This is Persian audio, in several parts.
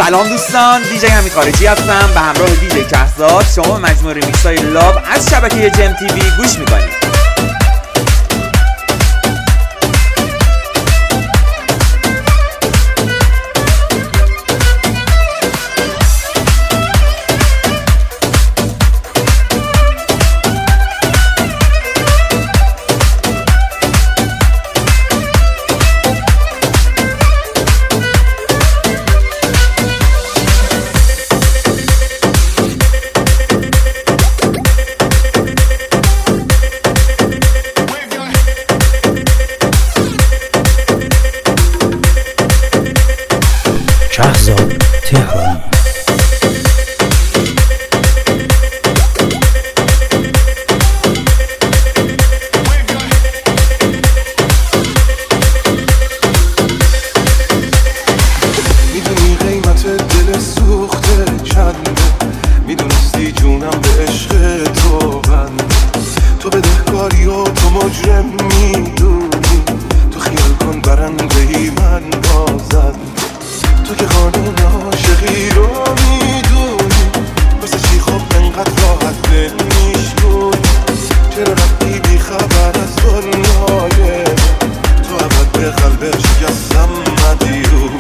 سلام دوستان، دیجی حمید خارجی هستم به همراه دیجی کهزاد. شما به مجموعه ریمیکس‌های لاب از شبکه جم تیوی گوش میکنید. کهزاد تهرانی. میدونی قیمت دل سوخته چنده، میدونستی جونم به عشق تو بنده، تو بدهکاری و تو مجرم میدونی، تو خیال کن برنده من بازنده، تو که قانون عاشقی رو میدونی، واسه چی خب انقدر راحت دل میشونی، چرا رفتی بی خبر از دنیای تو، ابد به قلب شکستم مدیونی.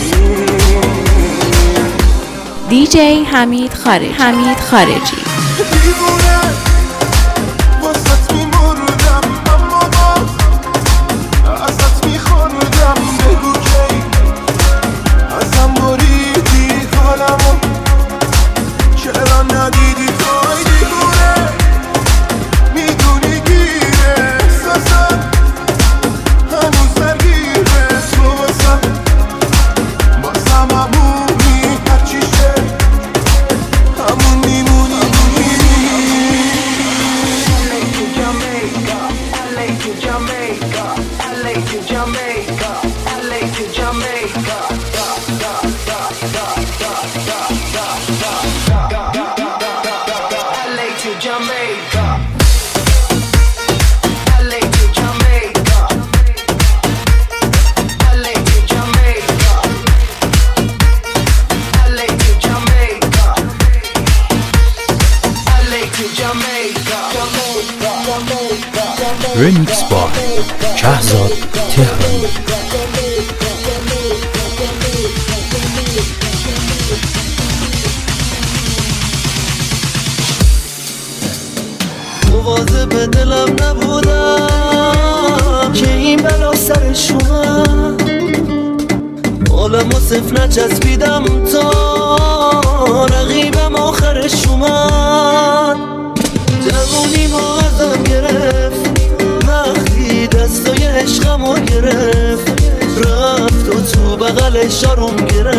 دیجی حمید خارجی. دیوونه واسط میمردم، اما باز ازت میخوردم، بگو کی ازم بریدی حالمو، چرا ندیدی توی دیوونه، میدونی گیره احساسم هنوز درگیره تو، بازم همونی هرچی شه همون میمونی. ریمیکس با کهزاد تهرانی. مواظب دلم نبودم که این بلا سرش اومد، حالمو صفر نچسبیدم تا رقیبم آخرش اومد، جوونیمو ازم گرفت وقتی دستای عشقمو گرفت، رفت و تو بغلش آروم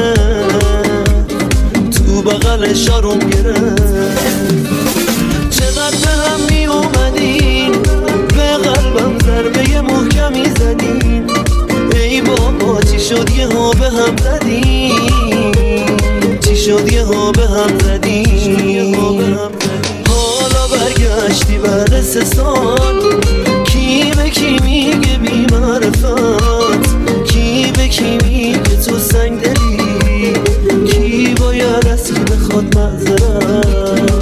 گرفت، چقدر به هم می اومدین، به قلبم ضربه محکمی زدین، ای بابا چی شد یه ها به هم زدین، حالا برگشتی بعد 3 سال، کی به کی میگه بی معرفت، کی به کی میگه تو سنگ دلی، کی باید از کی بخواد معذرت.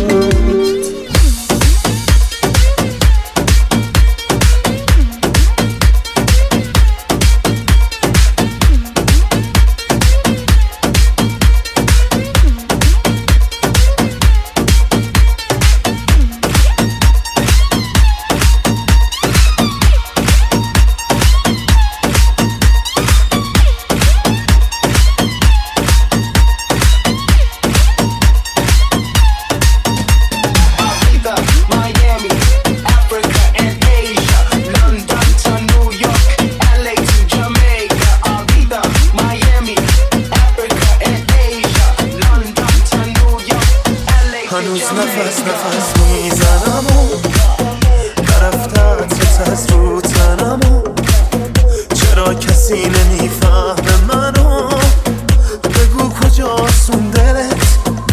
هنوز نفس میزنم و نرفتن تو از رو تنم، چرا کسی نمیفهمه منو، بگو کجاست اون دلت،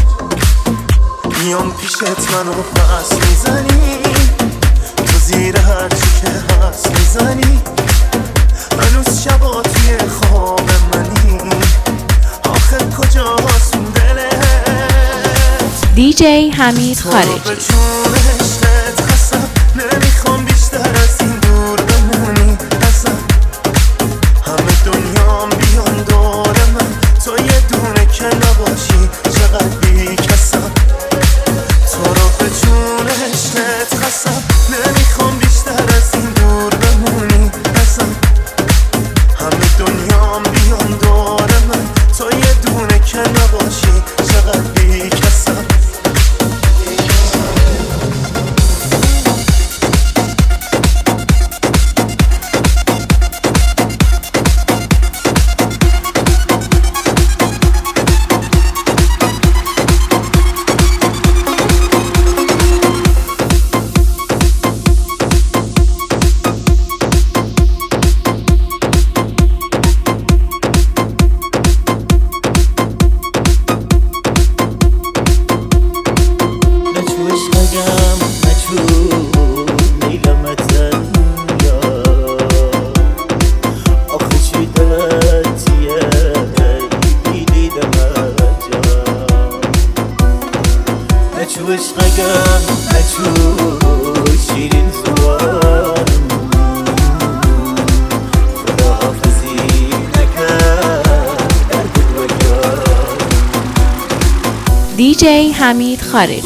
میام پیشت منو پس میزنی، تو زیر هرچی که هست میزنی، هنوز شبا توی خواب منی، آخر کجاست دیجی حمید خارجی. نمیخوام بیشتر از این دور بمونی ازم، همه دنیام بیان دور من، تو یه دونه که نباشی چقدر بی کسم، تو رو به جون عشقت خستم، نمیخوام بیشتر از این دور بمونی ازم، همه دنیام بیان دور من، تو یه دونه که نباشی چقدر بی کسم. دیجی حمید خارجی.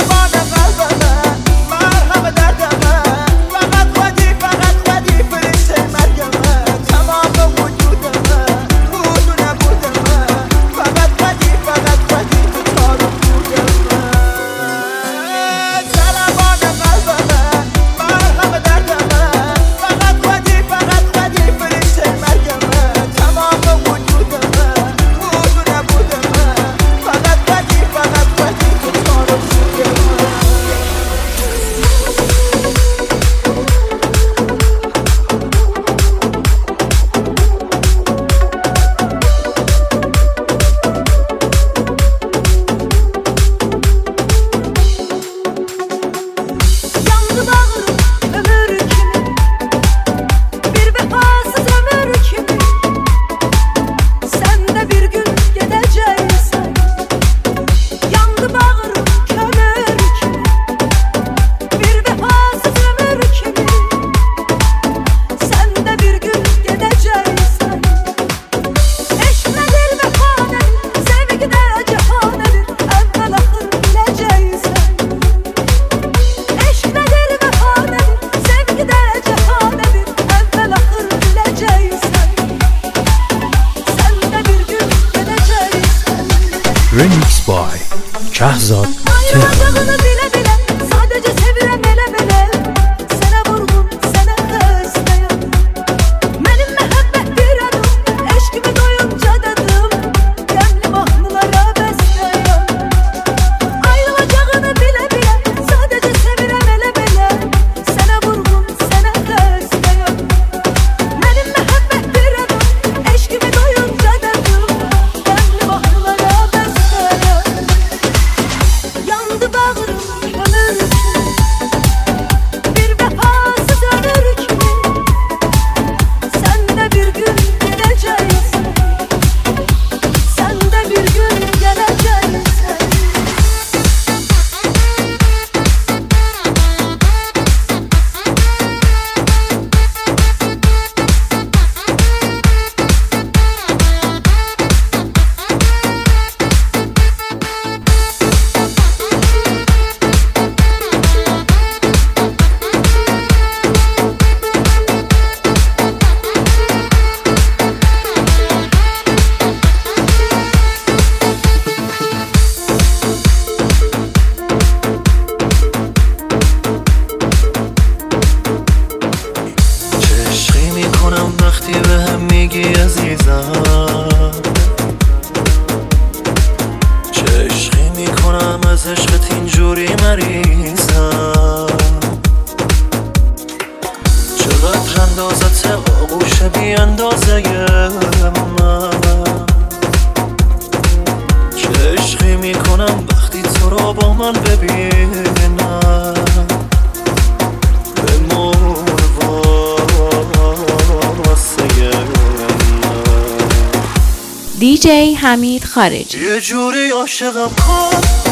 Remix by Şahzat Tehran. دیجی حمید خارجی. یه جوری عاشقم کن